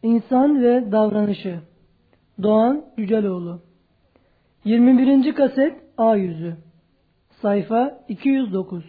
İnsan ve Davranışı. Doğan Yüceloğlu. 21. kaset A yüzü. Sayfa 209.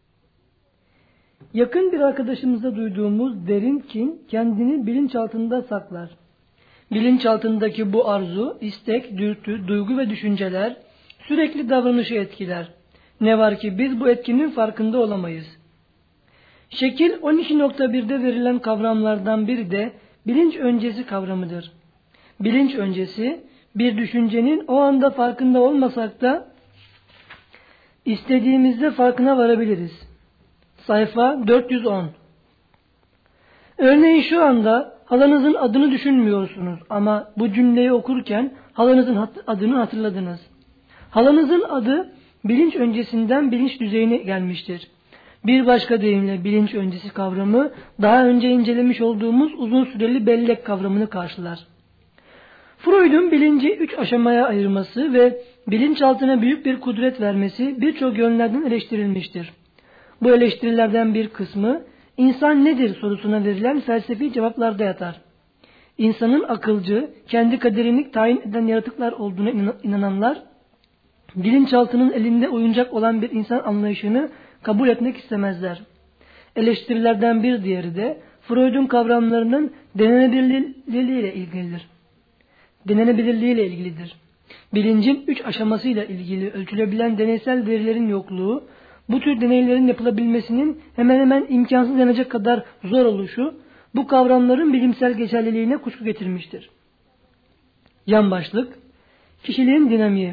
Yakın bir arkadaşımızda duyduğumuz derin kin kendini bilinçaltında saklar. Bilinçaltındaki bu arzu, istek, dürtü, duygu ve düşünceler sürekli davranışı etkiler. Ne var ki biz bu etkinin farkında olamayız. Şekil 12.1'de verilen kavramlardan biri de bilinç öncesi kavramıdır. Bilinç öncesi, bir düşüncenin o anda farkında olmasak da istediğimizde farkına varabiliriz. Sayfa 410. Örneğin şu anda halanızın adını düşünmüyorsunuz ama bu cümleyi okurken halanızın adını hatırladınız. Halanızın adı bilinç öncesinden bilinç düzeyine gelmiştir. Bir başka deyimle bilinç öncesi kavramı daha önce incelemiş olduğumuz uzun süreli bellek kavramını karşılar. Freud'un bilinci 3 aşamaya ayırması ve bilinçaltına büyük bir kudret vermesi birçok yönlerden eleştirilmiştir. Bu eleştirilerden bir kısmı insan nedir sorusuna verilen felsefi cevaplarda yatar. İnsanın akılcı, kendi kaderini tayin eden yaratıklar olduğuna inananlar, bilinçaltının elinde oyuncak olan bir insan anlayışını kabul etmek istemezler. Eleştirilerden bir diğeri de Freud'un kavramlarının denenebilirliğiyle ilgilidir. Bilincin 3 aşamasıyla ilgili ölçülebilen deneysel verilerin yokluğu, bu tür deneylerin yapılabilmesinin hemen hemen imkansız denecek kadar zor oluşu, bu kavramların bilimsel geçerliliğine kuşku getirmiştir. Yan başlık, kişiliğin dinamiği.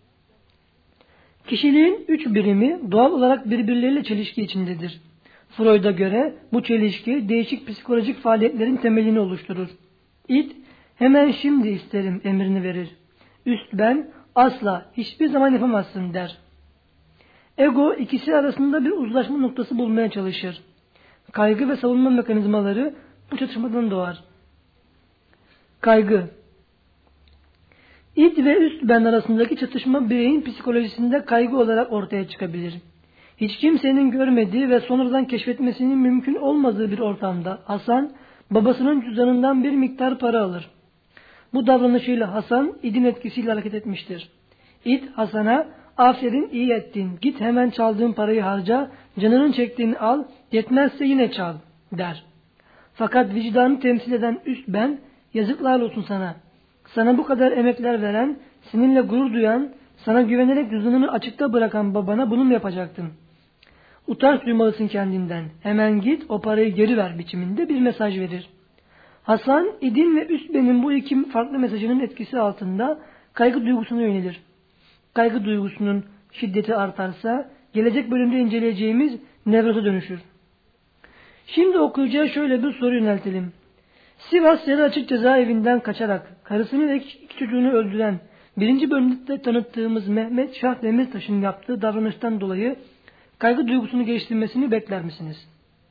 Kişiliğin 3 birimi doğal olarak birbirleriyle çelişki içindedir. Freud'a göre bu çelişki değişik psikolojik faaliyetlerin temelini oluşturur. İd, hemen şimdi isterim emrini verir. Üst ben, asla, hiçbir zaman yapamazsın der. Ego ikisi arasında bir uzlaşma noktası bulmaya çalışır. Kaygı ve savunma mekanizmaları bu çatışmadan doğar. Kaygı. İd ve üst ben arasındaki çatışma bireyin psikolojisinde kaygı olarak ortaya çıkabilir. Hiç kimsenin görmediği ve sonradan keşfetmesinin mümkün olmadığı bir ortamda Hasan babasının cüzdanından bir miktar para alır. Bu davranışıyla Hasan İd'in etkisiyle hareket etmiştir. İd Hasan'a aferin iyi ettin, git hemen çaldığın parayı harca, canının çektiğini al, yetmezse yine çal der. Fakat vicdanı temsil eden üst ben, yazıklar olsun sana. Sana bu kadar emekler veren, seninle gurur duyan, sana güvenerek cüzdanını açıkta bırakan babana bunu mu yapacaktın? Utanç duymalısın kendinden. Hemen git o parayı geri ver biçiminde bir mesaj verir. Hasan, İd'in ve üst benin bu iki farklı mesajının etkisi altında kaygı duygusuna yönelir. Kaygı duygusunun şiddeti artarsa gelecek bölümde inceleyeceğimiz nevroza dönüşür. Şimdi okuyacağı şöyle bir soru yöneltelim. Sivas Yarı Açık Cezaevinden kaçarak karısını ve iki çocuğunu öldüren 1. bölümde tanıttığımız Mehmet Şah Demirtaş'ın yaptığı davranıştan dolayı kaygı duygusunu geliştirmesini bekler misiniz?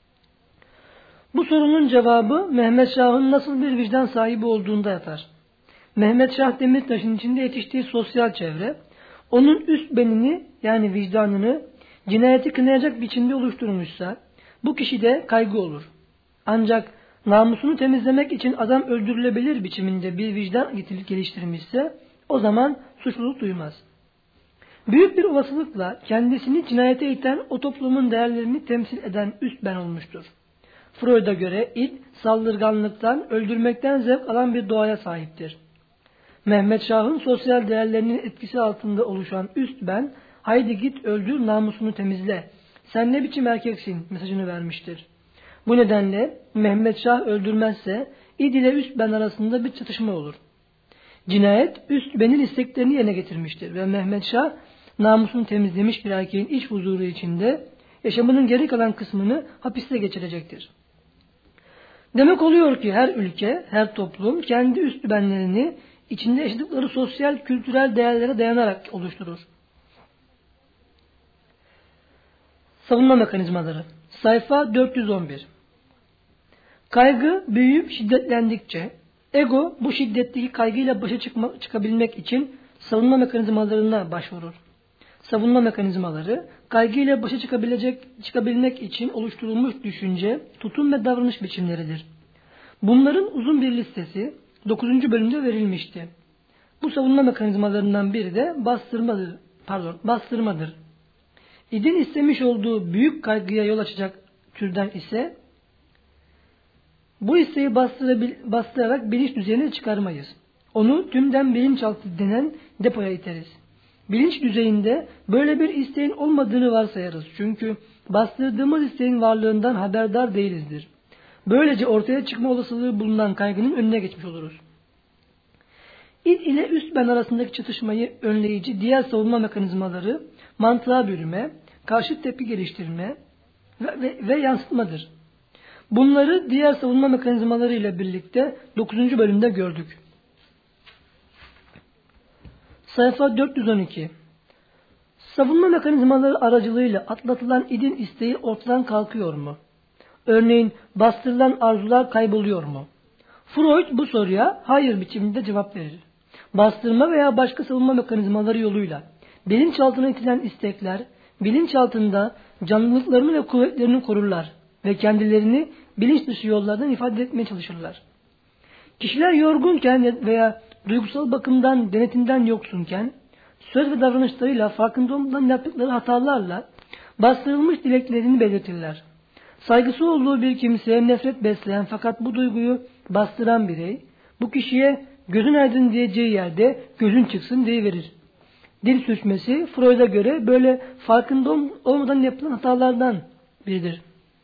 Bu sorunun cevabı Mehmet Şah'ın nasıl bir vicdan sahibi olduğunda yatar. Mehmet Şah Demirtaş'ın içinde yetiştiği sosyal çevre, onun üst benini yani vicdanını cinayeti kınayacak biçimde oluşturmuşsa bu kişide kaygı olur. Ancak namusunu temizlemek için adam öldürülebilir biçiminde bir vicdan geliştirmişse o zaman suçluluk duymaz. Büyük bir olasılıkla kendisini cinayete iten o toplumun değerlerini temsil eden üst ben olmuştur. Freud'a göre id saldırganlıktan, öldürmekten zevk alan bir doğaya sahiptir. Mehmet Şah'ın sosyal değerlerinin etkisi altında oluşan üst ben, haydi git öldür namusunu temizle, sen ne biçim erkeksin mesajını vermiştir. Bu nedenle Mehmet Şah öldürmezse id ile üst ben arasında bir çatışma olur. Cinayet üst benin isteklerini yerine getirmiştir ve Mehmet Şah namusunu temizlemiş bir erkeğin iç huzuru içinde yaşamının geri kalan kısmını hapiste geçirecektir. Demek oluyor ki her ülke, her toplum kendi üst benlerini içinde yaşadıkları sosyal, kültürel değerlere dayanarak oluşturur. Savunma mekanizmaları. Sayfa 411. Kaygı büyüyüp şiddetlendikçe ego bu şiddetteki kaygıyla başa çıkabilmek için savunma mekanizmalarına başvurur. Savunma mekanizmaları kaygıyla başa çıkabilmek için oluşturulmuş düşünce, tutum ve davranış biçimleridir. Bunların uzun bir listesi 9. bölümde verilmişti. Bu savunma mekanizmalarından biri de bastırmadır. İdin istemiş olduğu büyük kaygıya yol açacak türden ise bu isteği bastırarak bilinç düzeyine çıkarmayız. Onu tümden bilinçaltı denen depoya iteriz. Bilinç düzeyinde böyle bir isteğin olmadığını varsayarız. Çünkü bastırdığımız isteğin varlığından haberdar değilizdir. Böylece ortaya çıkma olasılığı bulunan kaygının önüne geçmiş oluruz. İd ile üst ben arasındaki çatışmayı önleyici diğer savunma mekanizmaları mantığa bürüme, karşıt tepki geliştirme ve yansıtmadır. Bunları diğer savunma mekanizmaları ile birlikte 9. bölümde gördük. Sayfa 412. Savunma mekanizmaları aracılığıyla atlatılan idin isteği ortadan kalkıyor mu? Örneğin bastırılan arzular kayboluyor mu? Freud bu soruya hayır biçiminde cevap verir. Bastırma veya başka savunma mekanizmaları yoluyla bilinçaltına itilen istekler bilinçaltında canlılıklarını ve kuvvetlerini korurlar ve kendilerini bilinç dışı yollardan ifade etmeye çalışırlar. Kişiler yorgunken veya duygusal bakımdan denetimden yoksunken söz ve davranışlarıyla farkında olmadan yaptıkları hatalarla bastırılmış dileklerini belirtirler. Saygısı olduğu bir kimseye nefret besleyen fakat bu duyguyu bastıran birey bu kişiye gözün aydın diyeceği yerde gözün çıksın deyiverir. Dil sürçmesi Freud'a göre böyle farkında olmadan yapılan hatalardan biridir.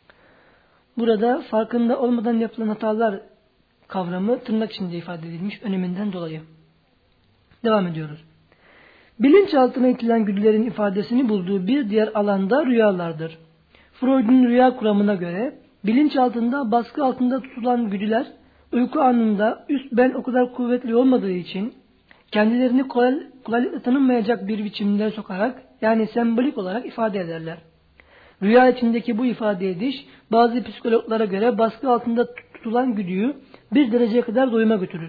Burada farkında olmadan yapılan hatalar kavramı tırnak içinde ifade edilmiş öneminden dolayı. Devam ediyoruz. Bilinçaltına itilen güdülerin ifadesini bulduğu bir diğer alanda rüyalardır. Freud'un rüya kuramına göre bilinçaltında baskı altında tutulan güdüler uyku anında üst ben o kadar kuvvetli olmadığı için kendilerini kolaylıkla tanınmayacak bir biçimde sokarak yani sembolik olarak ifade ederler. Rüya içindeki bu ifade ediş bazı psikologlara göre baskı altında tutulan güdüyü bir dereceye kadar doyuma götürür.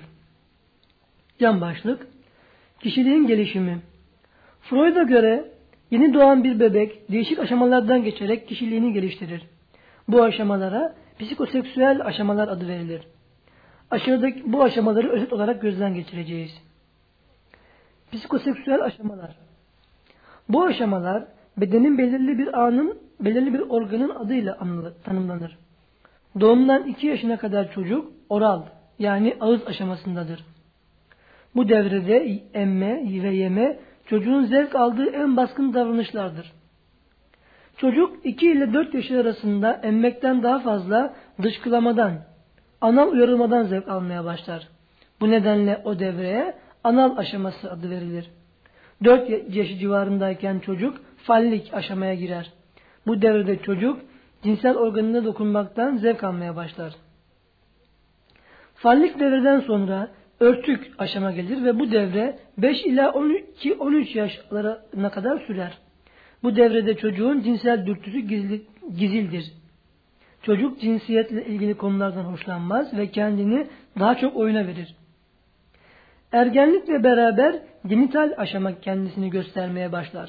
Yan başlık kişiliğin gelişimi. Freud'a göre yeni doğan bir bebek değişik aşamalardan geçerek kişiliğini geliştirir. Bu aşamalara psikoseksüel aşamalar adı verilir. Aşağıdaki bu aşamaları özet olarak gözden geçireceğiz. Psikoseksüel aşamalar. Bu aşamalar bedenin belirli bir organın adıyla tanımlanır. Doğumdan 2 yaşına kadar çocuk oral yani ağız aşamasındadır. Bu devrede emme ve yeme çocuğun zevk aldığı en baskın davranışlardır. Çocuk 2 ile 4 yaş arasında emmekten daha fazla dışkılamadan, anal uyarılmadan zevk almaya başlar. Bu nedenle o devreye anal aşaması adı verilir. 4 yaşı civarındayken çocuk fallik aşamaya girer. Bu devrede çocuk cinsel organına dokunmaktan zevk almaya başlar. Fallik devreden sonra örtük aşama gelir ve bu devre 5 ila 12-13 yaşlarına kadar sürer. Bu devrede çocuğun cinsel dürtüsü gizildir. Çocuk cinsiyetle ilgili konulardan hoşlanmaz ve kendini daha çok oyuna verir. Ergenlikle beraber genital aşama kendisini göstermeye başlar.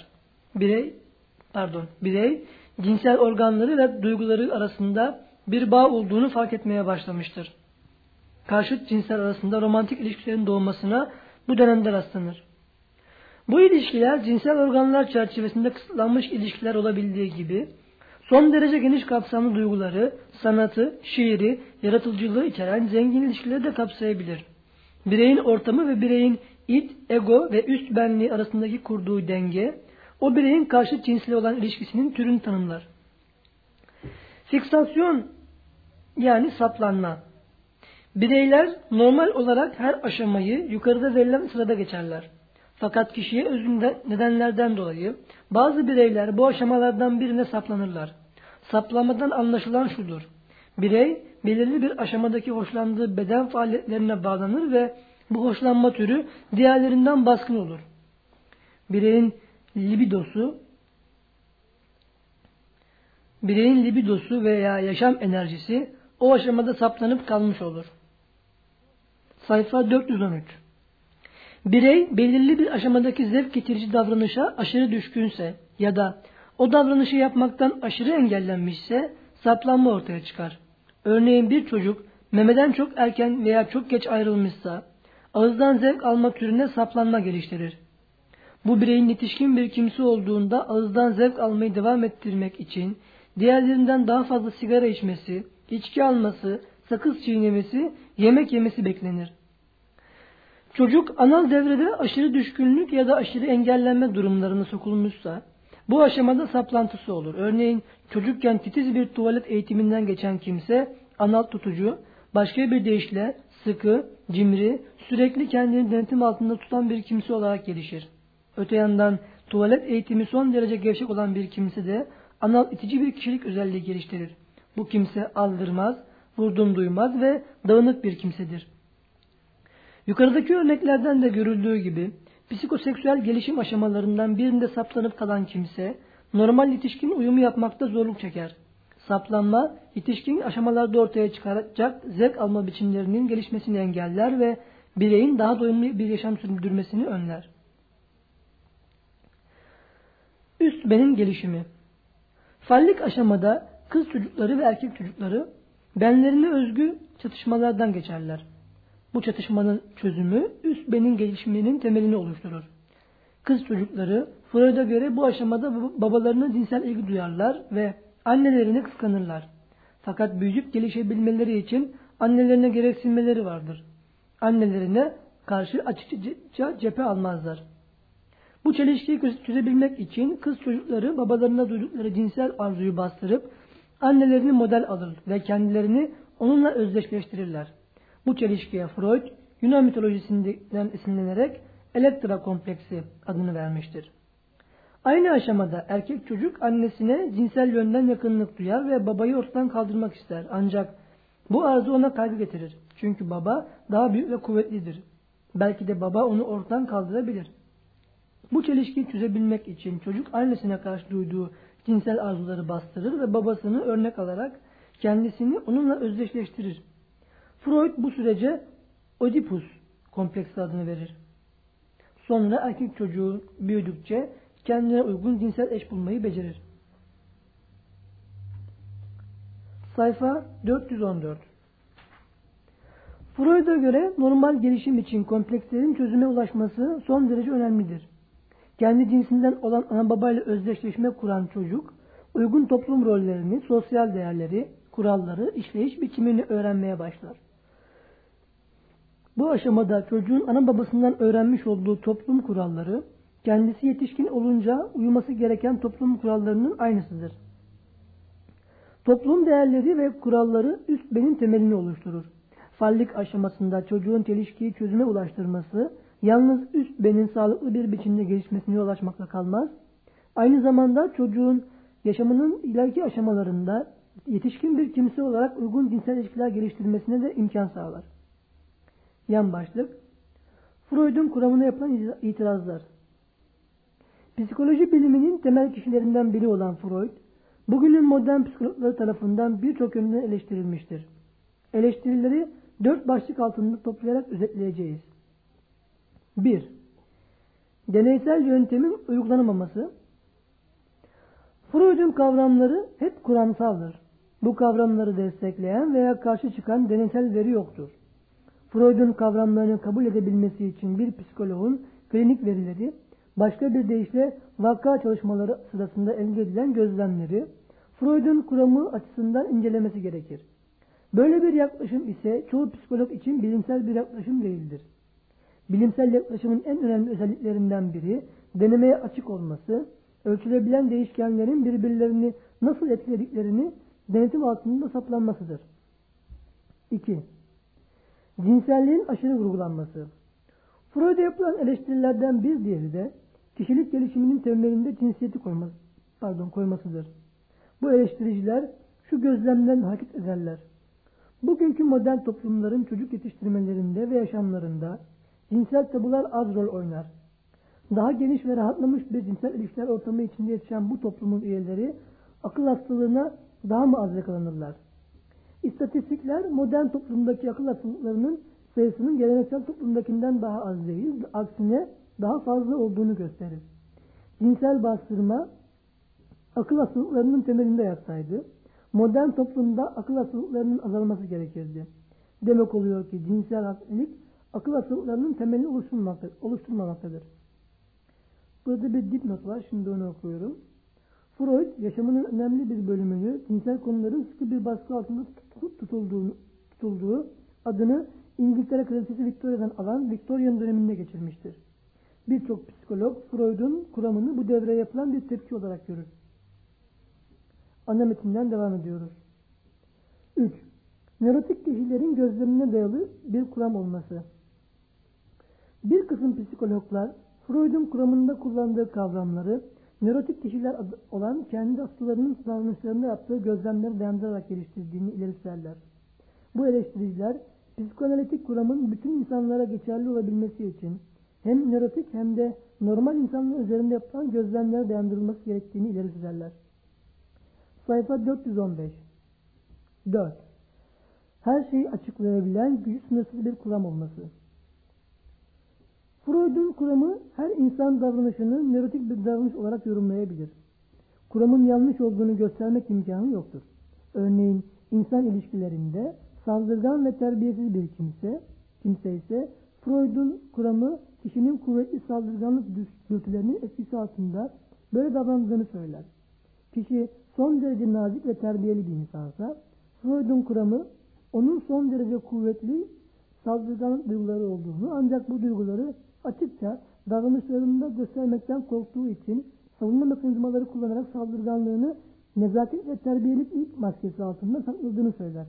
Birey cinsel organları ve duyguları arasında bir bağ olduğunu fark etmeye başlamıştır. Karşıt cinsler arasında romantik ilişkilerin doğmasına bu dönemde rastlanır. Bu ilişkiler cinsel organlar çerçevesinde kısıtlanmış ilişkiler olabildiği gibi son derece geniş kapsamlı duyguları, sanatı, şiiri, yaratıcılığı içeren zengin ilişkileri de kapsayabilir. Bireyin ortamı ve bireyin id, ego ve üst benliği arasındaki kurduğu denge, o bireyin karşıt cinsle olan ilişkisinin türünü tanımlar. Fiksasyon yani saplanma. Bireyler normal olarak her aşamayı yukarıda verilen sırada geçerler. Fakat kişiye özgü nedenlerden dolayı bazı bireyler bu aşamalardan birine saplanırlar. Saplanmadan anlaşılan şudur. Birey belirli bir aşamadaki hoşlandığı beden faaliyetlerine bağlanır ve bu hoşlanma türü diğerlerinden baskın olur. Bireyin libidosu veya yaşam enerjisi o aşamada saplanıp kalmış olur. Sayfa 413. Birey belirli bir aşamadaki zevk getirici davranışa aşırı düşkünse ya da o davranışı yapmaktan aşırı engellenmişse saplanma ortaya çıkar. Örneğin bir çocuk memeden çok erken veya çok geç ayrılmışsa, ağızdan zevk almak türüne saplanma geliştirir. Bu bireyin yetişkin bir kimse olduğunda ağızdan zevk almayı devam ettirmek için diğerlerinden daha fazla sigara içmesi, içki alması, sakız çiğnemesi, yemek yemesi beklenir. Çocuk anal devrede aşırı düşkünlük ya da aşırı engellenme durumlarına sokulmuşsa, bu aşamada saplantısı olur. Örneğin çocukken titiz bir tuvalet eğitiminden geçen kimse anal tutucu, başka bir deyişle sıkı, cimri, sürekli kendini denetim altında tutan bir kimse olarak gelişir. Öte yandan tuvalet eğitimi son derece gevşek olan bir kimse de anal itici bir kişilik özelliği geliştirir. Bu kimse aldırmaz, vurdum duymaz ve dağınık bir kimsedir. Yukarıdaki örneklerden de görüldüğü gibi psikoseksüel gelişim aşamalarından birinde saplanıp kalan kimse normal yetişkin uyumu yapmakta zorluk çeker. Saplanma, yetişkin aşamalarda ortaya çıkaracak zevk alma biçimlerinin gelişmesini engeller ve bireyin daha doyumlu bir yaşam sürdürmesini önler. Üst benin gelişimi. Fallik aşamada kız çocukları ve erkek çocukları benlerine özgü çatışmalardan geçerler. Bu çatışmanın çözümü üst benin gelişiminin temelini oluşturur. Kız çocukları Freud'a göre bu aşamada babalarına cinsel ilgi duyarlar ve annelerini kıskanırlar. Fakat büyüyüp gelişebilmeleri için annelerine gereksinmeleri vardır. Annelerine karşı açıkça cephe almazlar. Bu çelişkiyi çözebilmek için kız çocukları babalarına duydukları cinsel arzuyu bastırıp annelerini model alır ve kendilerini onunla özdeşleştirirler. Bu çelişkiye Freud, Yunan mitolojisinden esinlenerek Elektra kompleksi adını vermiştir. Aynı aşamada erkek çocuk annesine cinsel yönden yakınlık duyar ve babayı ortadan kaldırmak ister. Ancak bu arzu ona kaygı getirir. Çünkü baba daha büyük ve kuvvetlidir. Belki de baba onu ortadan kaldırabilir. Bu çelişkiyi çözebilmek için çocuk annesine karşı duyduğu cinsel arzuları bastırır ve babasını örnek alarak kendisini onunla özdeşleştirir. Freud bu sürece Oedipus kompleksi adını verir. Sonra erkek çocuğu büyüdükçe kendine uygun cinsel eş bulmayı becerir. Sayfa 414. Freud'a göre normal gelişim için komplekslerin çözüme ulaşması son derece önemlidir. Kendi cinsinden olan ana babayla özdeşleşme kuran çocuk, uygun toplum rollerini, sosyal değerleri, kuralları, işleyiş biçimini öğrenmeye başlar. Bu aşamada çocuğun ana babasından öğrenmiş olduğu toplum kuralları, kendisi yetişkin olunca uyuması gereken toplum kurallarının aynısıdır. Toplum değerleri ve kuralları üst benin temelini oluşturur. Fallik aşamasında çocuğun çelişkiyi çözüme ulaştırması, yalnız üst benin sağlıklı bir biçimde gelişmesine yol açmakla kalmaz. Aynı zamanda çocuğun yaşamının ileriki aşamalarında yetişkin bir kimse olarak uygun cinsel ilişkiler geliştirmesine de imkan sağlar. Yan başlık, Freud'un kuramına yapılan itirazlar. Psikoloji biliminin temel kişilerinden biri olan Freud, bugünün modern psikologları tarafından birçok yönden eleştirilmiştir. Eleştirileri 4 başlık altında toplayarak özetleyeceğiz. 1. Deneysel yöntemin uygulanamaması. Freud'un kavramları hep kuramsaldır. Bu kavramları destekleyen veya karşı çıkan deneysel veri yoktur. Freud'un kavramlarını kabul edebilmesi için bir psikoloğun klinik verileri, başka bir deyişle vaka çalışmaları sırasında elde edilen gözlemleri, Freud'un kuramı açısından incelemesi gerekir. Böyle bir yaklaşım ise çoğu psikolog için bilimsel bir yaklaşım değildir. Bilimsel yaklaşımın en önemli özelliklerinden biri, denemeye açık olması, ölçülebilen değişkenlerin birbirlerini nasıl etkilediklerini denetim altında saplanmasıdır. 2. Cinselliğin aşırı vurgulanması. Freud'a yapılan eleştirilerden bir diğeri de kişilik gelişiminin temelinde cinsiyeti koymasıdır. Bu eleştiriciler şu gözlemden hareket ederler. Bugünkü modern toplumların çocuk yetiştirmelerinde ve yaşamlarında cinsel tabular az rol oynar. Daha geniş ve rahatlamış bir cinsel ilişkiler ortamı içinde yetişen bu toplumun üyeleri akıl hastalığına daha mı az yakalanırlar? İstatistikler modern toplumdaki akıl hastalıklarının sayısının geleneksel toplumdakinden daha az değil, aksine daha fazla olduğunu gösterir. Cinsel bastırma akıl hastalıklarının temelinde yatsaydı, modern toplumda akıl hastalıklarının azalması gerekirdi. Demek oluyor ki cinsel hastalık akıl hastalıklarının temelini oluşturmamaktadır. Burada bir dipnot var. Şimdi onu okuyorum. Freud yaşamının önemli bir bölümünü cinsel konuların sıkı bir baskı altında tutulduğu adını İngiltere Kraliçesi Victoria'dan alan Victorian döneminde geçirmiştir. Birçok psikolog Freud'un kuramını bu devreye yapılan bir tepki olarak görür. Ana metinden devam ediyoruz. 3. Nörotik kişilerin gözlemine dayalı bir kuram olması. Bir kısım psikologlar Freud'un kuramında kullandığı kavramları nörotik kişiler olan kendi hastalarının davranışlarında yaptığı gözlemleri dayandırarak geliştirdiğini ileri sürerler. Bu eleştiriciler psikoanalitik kuramın bütün insanlara geçerli olabilmesi için hem nörotik hem de normal insanlar üzerinde yapılan gözlemlere dayandırılması gerektiğini ileri sürerler. Sayfa 415. 4. Her şeyi açıklayabilen gücü sınırsız bir kuram olması. Freud'un kuramı her insan davranışını nörotik bir davranış olarak yorumlayabilir. Kuramın yanlış olduğunu göstermek imkanı yoktur. Örneğin insan ilişkilerinde saldırgan ve terbiyesiz bir kimse ise Freud'un kuramı kişinin kuvvetli saldırganlık dürtülerinin etkisi altında böyle davrandığını söyler. Kişi son derece nazik ve terbiyeli bir insansa Freud'un kuramı onun son derece kuvvetli saldırganlık duyguları olduğunu ancak bu duyguları açıkça davranışlarında göstermekten korktuğu için savunma mekanizmaları kullanarak saldırganlığını nezaket ve terbiyelik ilk maskesi altında sakladığını söyler.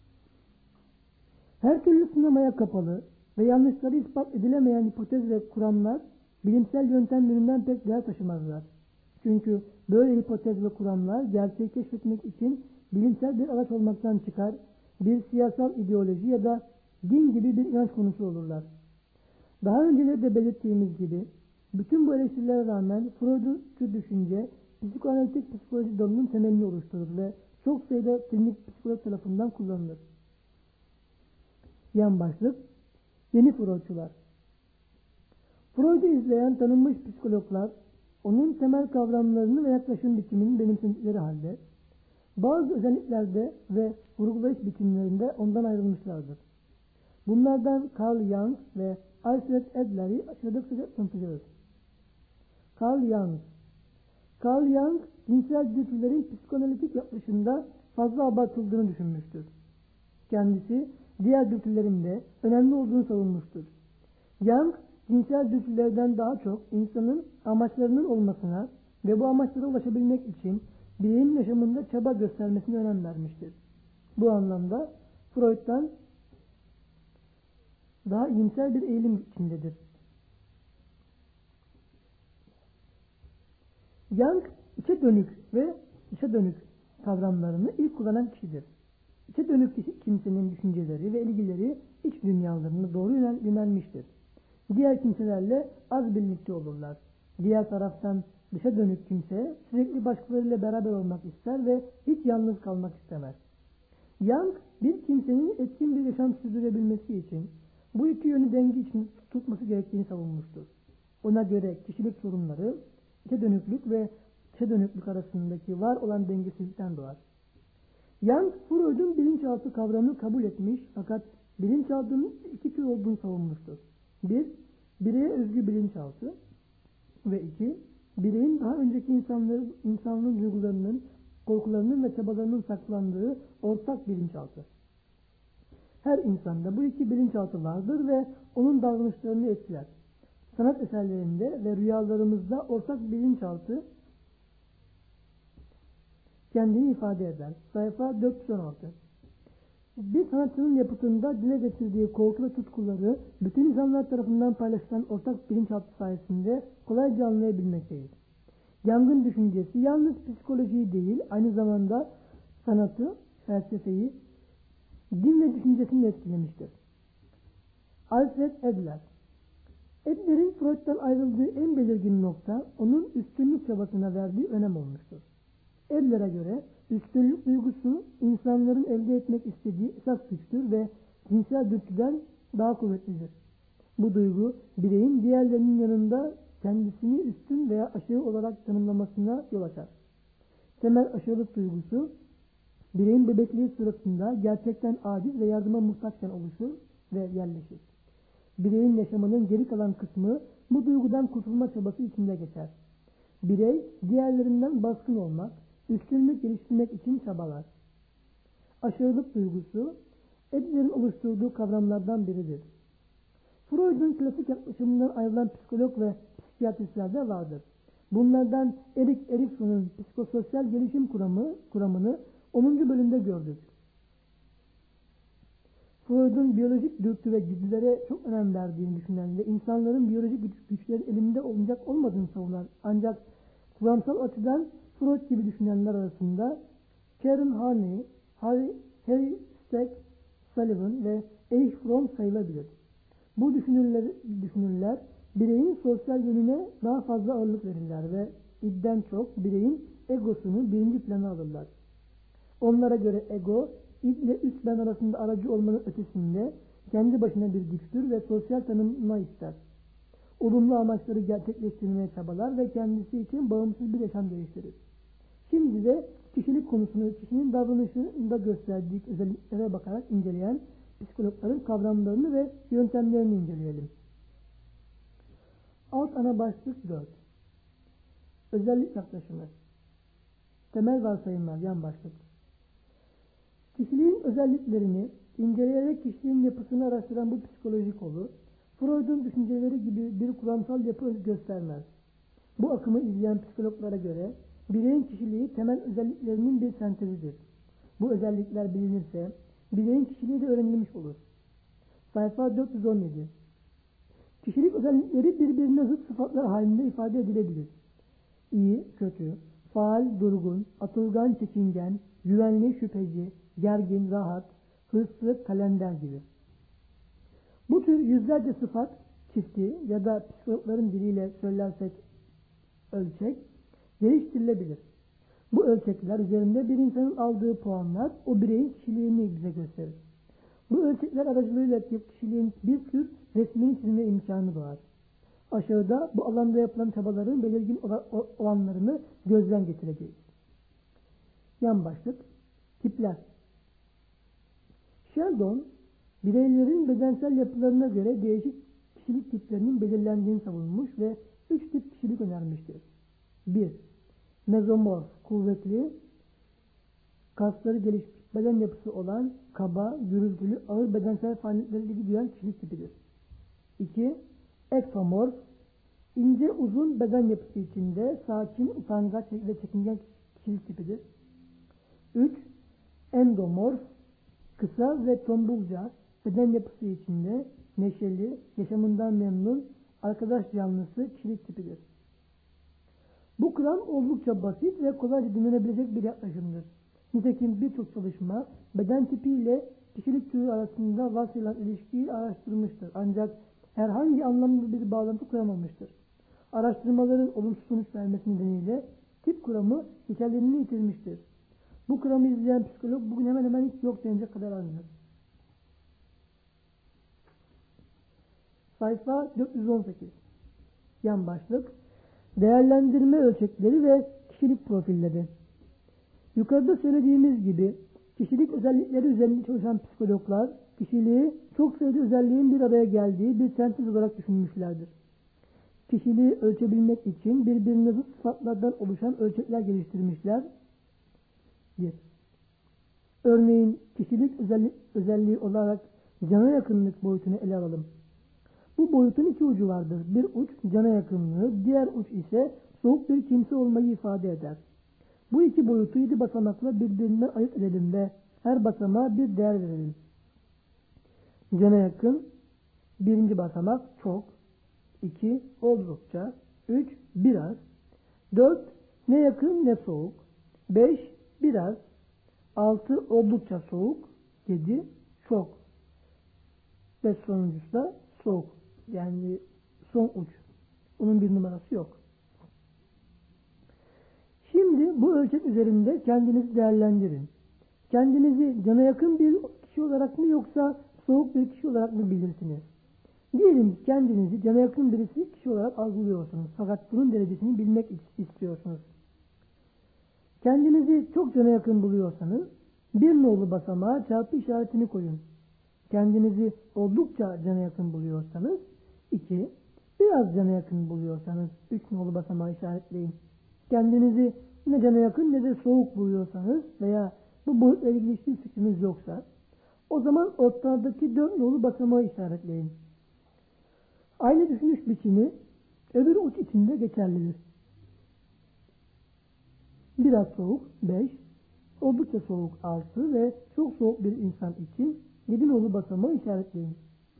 Her türlü sınamaya kapalı ve yanlışları ispat edilemeyen hipotez ve kuramlar bilimsel yöntem yönünden pek değer taşımazlar. Çünkü böyle hipotez ve kuramlar gerçeği keşfetmek için bilimsel bir araç olmaktan çıkar, bir siyasal ideoloji ya da din gibi bir inanç konusu olurlar. Daha önce de belirttiğimiz gibi bütün bu eleştirilere rağmen Freud'cu düşünce psikoanalitik psikoloji dalının temelini oluşturur ve çok sayıda klinik psikolog tarafından kullanılır. Yan başlık: Yeni Freudçular. Freud'u izleyen tanınmış psikologlar onun temel kavramlarını ve yaklaşım biçimini benimsedikleri halde bazı özelliklerde ve vurgulayış biçimlerinde ondan ayrılmışlardır. Bunlardan Carl Jung ve Alfred Adler'i aşağıda kısaca tanıtacağız. Carl Jung cinsel dürtülerin psikoanalitik yaklaşımda fazla abartıldığını düşünmüştür. Kendisi diğer dürtülerin de önemli olduğunu savunmuştur. Jung cinsel dürtülerden daha çok insanın amaçlarının olmasına ve bu amaçlara ulaşabilmek için bireyin yaşamında çaba göstermesine önem vermiştir. Bu anlamda Freud'dan daha iyimser bir eğilim içindedir. Jung içe dönük ve dışa dönük kavramlarını ilk kullanan kişidir. İçe dönük kimsenin düşünceleri ve ilgileri iç dünyalarına doğru yönelmiştir. Diğer kimselerle az birlikte olurlar. Diğer taraftan dışa dönük kimse sürekli başkalarıyla beraber olmak ister ve hiç yalnız kalmak istemez. Jung bir kimsenin etkin bir yaşam sürdürebilmesi için bu iki yönü denge içinde tutması gerektiğini savunmuştur. Ona göre kişilik sorunları içe dönüklük ve dışa dönüklük arasındaki var olan dengesizlikten doğar. Jung, Freud'un bilinçaltı kavramını kabul etmiş fakat bilinçaltının iki tür olduğunu savunmuştur. 1. Bireye özgü bilinçaltı ve 2. Bireyin daha önceki insanlığın duygularının, korkularının ve çabalarının saklandığı ortak bilinçaltı. Her insanda bu iki bilinçaltı vardır ve onun davranışlarını etkiler. Sanat eserlerinde ve rüyalarımızda ortak bilinçaltı kendini ifade eder. Sayfa 416. Bir sanatçının yapıtında dile getirdiği korku ve tutkuları bütün insanlar tarafından paylaşılan ortak bilinçaltı sayesinde kolayca anlayabilmekteyiz. Jung'un düşüncesi yalnız psikolojiyi değil, aynı zamanda sanatı, felsefeyi, din ve düşüncesini etkilemiştir. Alfred Adler. Adler'in Freud'dan ayrıldığı en belirgin nokta onun üstünlük çabasına verdiği önem olmuştur. Adler'e göre üstünlük duygusu insanların elde etmek istediği esas güçtür ve cinsel dürtüden daha kuvvetlidir. Bu duygu bireyin diğerlerinin yanında kendisini üstün veya aşağı olarak tanımlamasına yol açar. Temel aşağılık duygusu Bireyin bebekliği sırasında gerçekten aciz ve yardıma muhtaçken oluşur ve yerleşir. Bireyin yaşamının geri kalan kısmı bu duygudan kurtulma çabası içinde geçer. Birey diğerlerinden baskın olmak, üstünlük geliştirmek için çabalar. Aşırılık duygusu, Adler'in oluşturduğu kavramlardan biridir. Freud'un klasik yaklaşımından ayrılan psikolog ve psikiyatristler de vardır. Bunlardan Erik Erikson'un psikososyal gelişim kuramını 10. bölümde gördük. Freud'un biyolojik dürtü ve güdülere çok önem verdiğini düşünen ve insanların biyolojik güçlerin elinde olacak olmadığını savunan ancak kuramsal açıdan Freud gibi düşünenler arasında Karen Horney, Harry Stack Sullivan ve Erich Fromm sayılabilir. Bu düşünürler bireyin sosyal yönüne daha fazla ağırlık verirler ve idden çok bireyin egosunu birinci plana alırlar. Onlara göre ego, id ile üst ben arasında aracı olmanın ötesinde kendi başına bir güçtür ve sosyal tanınma ister. Olumlu amaçları gerçekleştirmeye çabalar ve kendisi için bağımsız bir yaşam geliştirir. Şimdi de kişilik konusunu kişinin davranışında gösterdiği özelliklere bakarak inceleyen psikologların kavramlarını ve yöntemlerini inceleyelim. Alt ana başlık 4. Özellik yaklaşımı. Temel varsayımlar yan başlık. Kişiliğin özelliklerini inceleyerek kişiliğin yapısını araştıran bu psikolojik kolu, Freud'un düşünceleri gibi bir kuramsal yapı göstermez. Bu akımı izleyen psikologlara göre bireyin kişiliği temel özelliklerinin bir sentezidir. Bu özellikler bilinirse bireyin kişiliği de öğrenilmiş olur. Sayfa 417. Kişilik özellikleri birbirine zıt sıfatlar halinde ifade edilebilir. İyi, kötü, faal, durgun, atılgan, çekingen, güvenli, şüpheci, gergin, rahat, hırslı, kalender gibi. Bu tür yüzlerce sıfat çifti ya da psikologların diliyle söylersek ölçek geliştirilebilir. Bu ölçekler üzerinde bir insanın aldığı puanlar o bireyin kişiliğini bize gösterir. Bu ölçekler aracılığıyla kişiliğin bir tür resmini çizme imkanı doğar. Aşağıda bu alanda yapılan çabaların belirgin olanlarını gözden getireceğiz. Yan başlık tipler. Sheldon, bireylerin bedensel yapılarına göre değişik kişilik tiplerinin belirlendiğini savunmuş ve 3 tip kişilik önermiştir. 1. Mezomorf, kuvvetli, kasları gelişmiş beden yapısı olan, kaba, gürültülü, ağır bedensel faaliyetlere ilgi duyan kişilik tipidir. 2. Ektomorf, ince uzun beden yapısı içinde sakin, utangaç ve çekingen kişilik tipidir. 3. Endomorf, kısa ve tombulca beden yapısı içinde neşeli, yaşamından memnun, arkadaş canlısı kişilik tipidir. Bu kuram oldukça basit ve kolayca dinlenebilecek bir yaklaşımdır. Nitekim birçok çalışma beden tipi ile kişilik türü arasında varsayılan ilişkiyi araştırmıştır. Ancak herhangi anlamlı bir bağlantı kuramamıştır. Araştırmaların olumsuz sonuç vermesi nedeniyle tip kuramı hikayelerini yitirmiştir. Bu kuramı izleyen psikolog bugün hemen hemen hiç yok denecek kadar azdır. Sayfa 418. Yan başlık. Değerlendirme ölçekleri ve kişilik profilleri. Yukarıda söylediğimiz gibi kişilik özellikleri üzerinde çalışan psikologlar kişiliği çok sayıda özelliğin bir araya geldiği bir sentez olarak düşünmüşlerdir. Kişiliği ölçebilmek için birbirine zıt sıfatlardan oluşan ölçekler geliştirmişler. 1. Örneğin kişilik özelliği olarak cana yakınlık boyutunu ele alalım. Bu boyutun iki ucu vardır. Bir uç cana yakınlığı, diğer uç ise soğuk bir kimse olmayı ifade eder. Bu iki boyutu 7 basamakla birbirinden ayırt edelim ve her basamağa bir değer verelim. Cana yakın, 1. basamak çok, 2 oldukça, 3 biraz, 4 ne yakın ne soğuk, 5 biraz, 6 oldukça soğuk, 7 çok ve sonuncusu da soğuk. Yani son uç. Onun bir numarası yok. Şimdi bu ölçek üzerinde kendinizi değerlendirin. Kendinizi cana yakın bir kişi olarak mı yoksa soğuk bir kişi olarak mı bilirsiniz? Diyelim ki kendinizi cana yakın birisi kişi olarak algılıyorsunuz. Fakat bunun derecesini bilmek istiyorsunuz. Kendinizi çok cana yakın buluyorsanız Bir nolu basamağa çarpı işaretini koyun. Kendinizi oldukça cana yakın buluyorsanız 2, biraz cana yakın buluyorsanız 3 nolu basamağı işaretleyin. Kendinizi ne cana yakın ne de soğuk buluyorsanız veya bu boyutla ilgili hiçbir fikriniz yoksa o zaman ortadaki 4 nolu basamağı işaretleyin. Aynı düşünüş biçimi öbür uç içinde geçerlidir. Biraz soğuk 5, oldukça soğuk 6 ve çok soğuk bir insan için 7 nolu basamağı işaretleyin.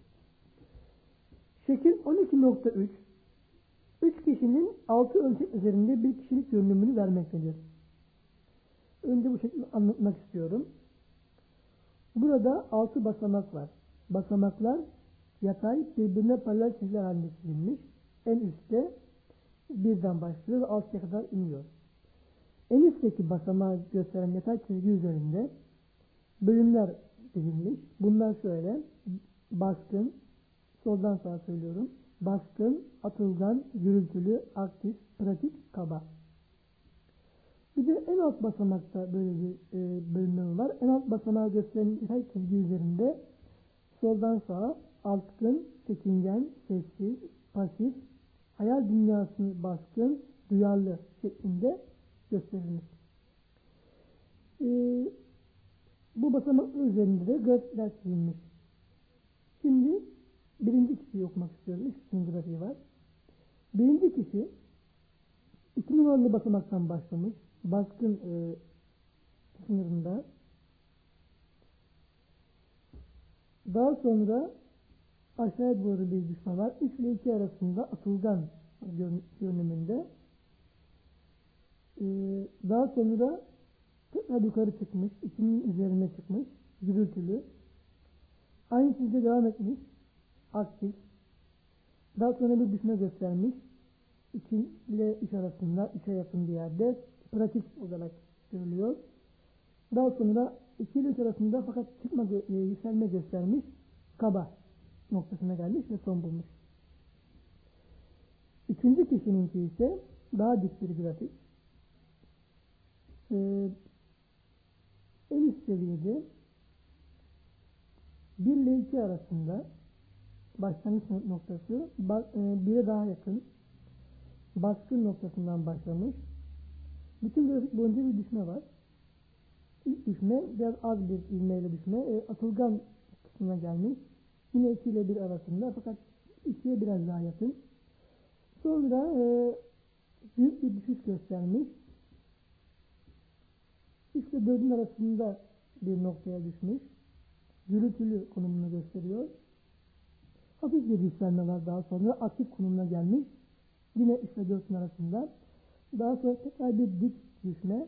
Şekil 12.3 3 kişinin 6 ölçek üzerinde bir kişilik görünümünü vermektedir. Önce bu şekli anlatmak istiyorum. Burada 6 basamak var. Basamaklar yatay birbirine paralel çizgiler halinde çizilmiş. En üstte birden başlıyor ve 6'ya kadar iniyor. En üstteki basamağı gösteren yatay çizgi üzerinde bölümler çizilmiş. Bunlar şöyle: baskın, soldan sağa söylüyorum. Baskın, atılgan, gürültülü, aktif, pratik, kaba. Bir de en alt basamakta böyle bir bölümler var. En alt basamağı gösteren yatay çizgi üzerinde soldan sağa altkın, çekingen, sessiz, pasif, hayal dünyası baskın, duyarlı şeklinde gösterilmiş. Bu basamaklar üzerinde de grafikler çizilmiş. Şimdi birinci kişiyi okumak istiyorum. 3 kişinin grafiği var. Birinci kişi 2 numaralı basamaktan başlamış. Baskın sınırında. Daha sonra aşağıya doğru bir düşme var. 3 ile 2 arasında atılgan görünümünde. Daha sonra tekrar yukarı çıkmış. 2'nin üzerine çıkmış. Gürültülü. Aynı çizgiye devam etmiş. Aktif. Daha sonra bir düşme göstermiş. 2 ile 3 arasında 3'e yakın bir yerde pratik olarak görülüyor. Daha sonra 2 ile 3 arasında fakat yükselme göstermiş. Kaba noktasına gelmiş ve son bulmuş. Üçüncü kişininki ise daha dik bir grafik. En üst seviyede 1 ile 2 arasında başlangıç noktası 1'e daha yakın baskın noktasından başlamış. Bütün grafik boyunca bir düşme var. İlk düşme biraz az bir ivmeyle düşme. Atılgan kısmına gelmiş. Yine 2 ile 1 arasında fakat 2'ye biraz daha yakın. Sonra büyük bir düşüş göstermiş. 3 ile 4'ün arasında bir noktaya düşmüş. Gürültülü konumunu gösteriyor. Hafif bir yükselme var daha sonra. Aktif konumuna gelmiş. Yine 3 ile 4'ün arasında. Daha sonra tekrar bir dik düşme.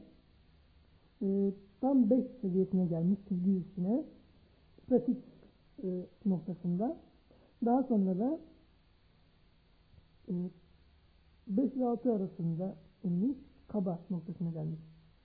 Tam 5 seviyesine gelmiş. Çizgi üstüne. Pratik noktasında. Daha sonra da 5 ile 6 arasında inmiş. Kaba noktasına gelmiş.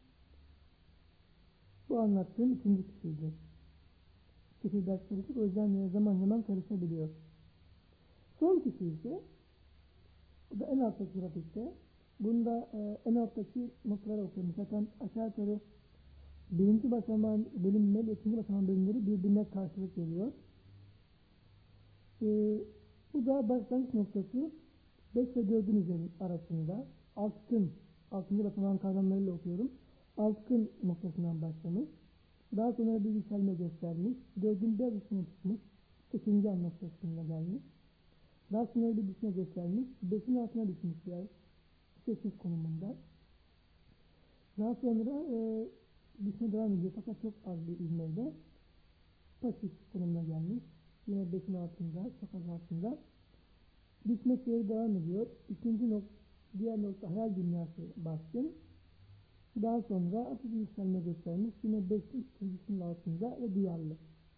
Bu anlattığım ikinci kişiydi. Kişi ders karışık. O yüzden zaman zaman karışabiliyor. Son kişi ise bu da en alttaki grafikte. Bunda en alttaki noktaları okuyorum. Zaten aşağı yukarı birinci basamağın bölümleri, ikinci basamağın bölümleri birbirine karşılık geliyor. Bu da başlangıç noktası 5 ve 4'ün arasında altkın, 6. basamağın kavramlarıyla okuyorum. Altkın noktasından başlamış. Daha sonra bir yükselme göstermiş. 4'ün biraz üstüne çıkmış. 8. an noktasına gelmiş. Daha sonra bir düşme göstermiş. 5'in altına düşmüş biraz. 8 konumunda. Daha sonra düşme devam ediyor fakat çok az bir ivmeyle pasif konumuna gelmiş. Yine 5'in altında, çok az altında. Düşme seyri devam ediyor. Diğer nokta hayal dünyası baskın. Daha sonra hafif bir yükselme göstermiş. Yine 5'in çizgisinin altında ve duyarlı.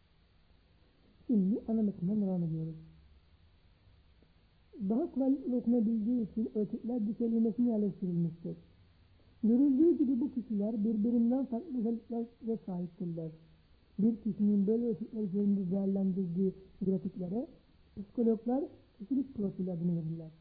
Şimdi ana metinden devam ediyoruz. Daha kolaylıkla okunabildiği için ölçekler dikelimesine yerleştirilmiştir. Görüldüğü gibi bu kişiler birbirinden farklı özelliklere sahiptirler. Bir kişinin böyle ölçekler üzerinde değerlendirdiği grafiklere psikologlar kişilik profili adını verirler.